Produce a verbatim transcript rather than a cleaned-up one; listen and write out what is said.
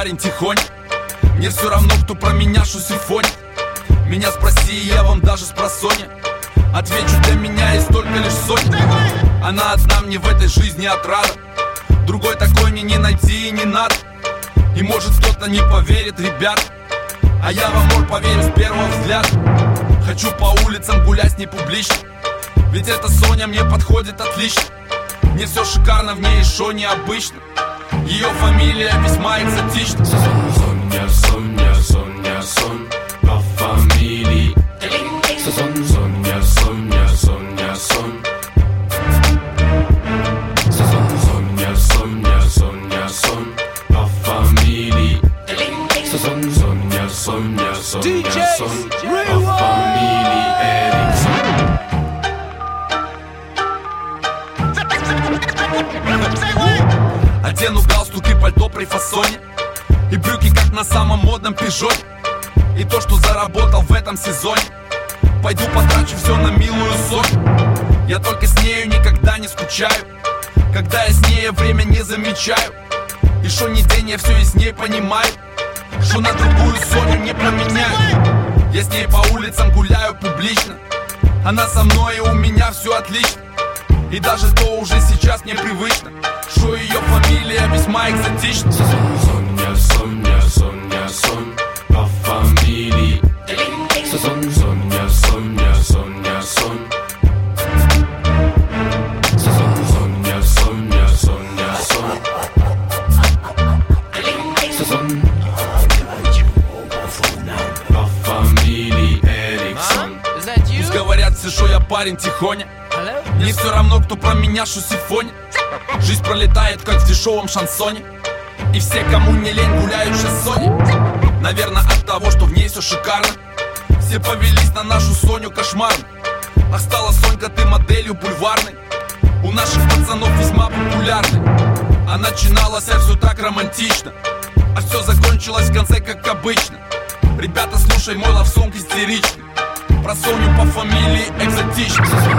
парень тихонь. Мне все равно, кто про меня шусифонит. Меня спроси, я вам даже спросонья отвечу, для меня есть только лишь сотня. Она одна мне в этой жизни отрада. Другой такой мне не найти и не надо. И может кто-то не поверит, ребят, а я в амор поверю с первого взгляда. Хочу по улицам гулять с ней публично, ведь эта Соня мне подходит отлично. Мне все шикарно в ней и шо необычно. Ее фамилия весьма экзотична. Соня, Соня, Соня, Сон по фамилии. Соня, Соня, Соня, Сон. Соня, Соня, Соня, Сон по фамилии. Соня, Соня, Соня, Сон по фамилии Эриксон. Одену галстук и пальто при фасоне, и брюки как на самом модном пижоне. И то, что заработал в этом сезоне, пойду потрачу все на милую Соню. Я только с нею никогда не скучаю, когда я с ней я время не замечаю. И шо ни день я все и с ней понимаю, что на другую Соню не променяю. Я с ней по улицам гуляю публично, она со мной и у меня все отлично. И даже то уже сейчас мне привычно, что ее фамилия весьма экзотична. Соня, Соня, Соня, Сон по фамилии. Соня, Соня, Соня, Сон. Соня, Соня, Соня, Сон. По фамилии Эриксон. Пусть говорят все, что я парень тихоня, мне все равно, кто про меня шусифонит. Жизнь пролетает, как в дешевом шансоне, и все, кому не лень, гуляют в шассоне. Наверное, от того, что в ней все шикарно, все повелись на нашу Соню кошмарно. А стала Сонька ты моделью бульварной, у наших пацанов весьма популярной. А начиналось все так романтично, а все закончилось в конце как обычно. Ребята, слушай мой лавсонг истеричный, про Соню по фамилии экзотичный.